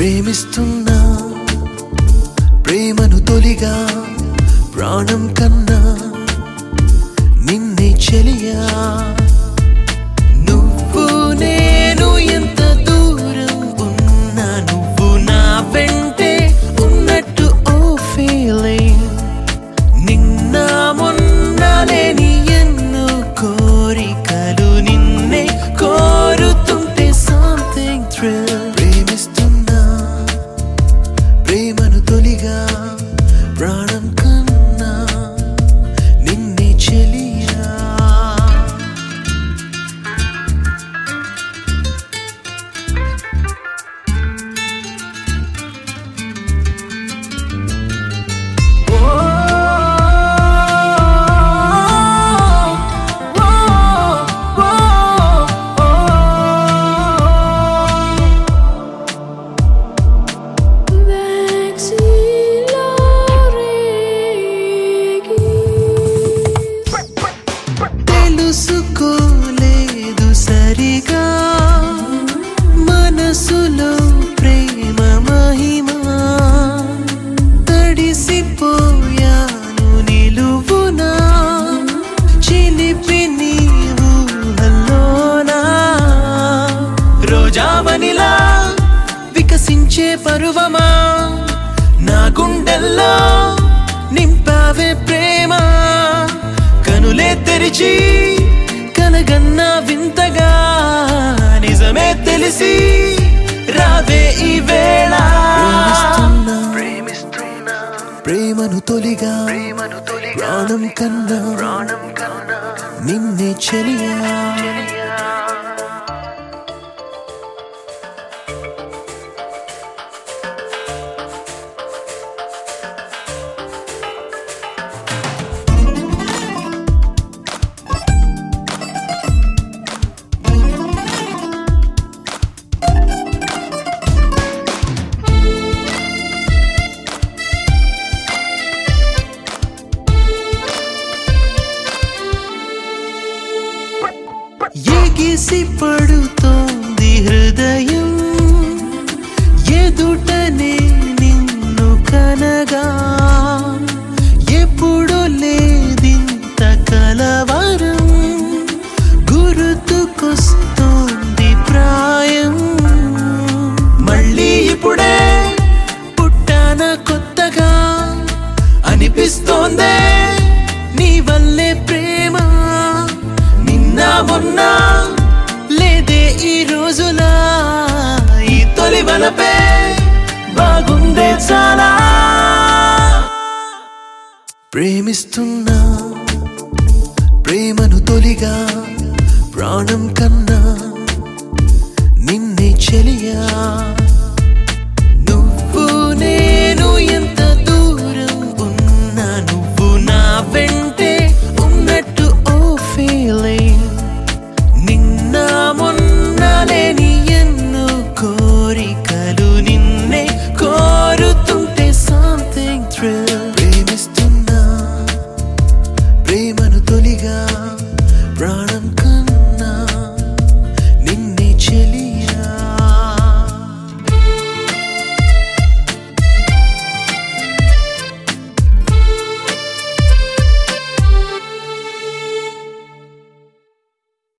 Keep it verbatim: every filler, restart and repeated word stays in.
ప్రేమిస్తున్నా ప్రేమను తొలిగా ప్రాణం కన్నా నిన్నే చెలియా నువ్వు నేను ఎంత దూరం ఉన్నా నువ్వు నా వెంటే ఉన్నట్టు ఓ ఫీలింగ్ నిన్న మొన్న లేని ఎన్నో కోరికలు నిన్నే కోరుతుంటే సంథింగ్ థ్రిల్ ప్రేమిస్తున్నా ప్రేమను తొలిగా ప్రాణం కన్నా నిన్నే చెలియా తెలుసుకోలేదు సరిగా మనసులో ప్రేమ మహిమా తడిసిపోయాను నిలువునా చిలిపి నీవు హల్లోనా రోజావనిలా వికసించే పరువమా నా గుండెల్లో నింపావే ప్రేమ కనులే తెరిచి కలగన్నా వింతగా నిజమే తెలిసి రావే ఈ వేళ ప్రేమను తొలిగా ప్రాణం కన్నా నిన్నే చెలియా ఎగిసి పడుతోంది హృదయం ఎదుటనే నిన్ను కనగా ఎప్పుడు లేదింత కలవరం గుర్తుకొస్తోంది ప్రాయం మళ్ళీ ఇప్పుడే పుట్టాన కొత్తగా అనిపిస్తోందే నీ వల్లే ప్రేమ నిన్న మొన్న లేదే ఈ రోజులా ఈ తొలి వలపే బాగుందే చాలా ప్రేమిస్తున్నా ప్రేమను తొలిగా ప్రాణం కన్నా నిన్నే చెలియా నువ్వు నేను ఎంత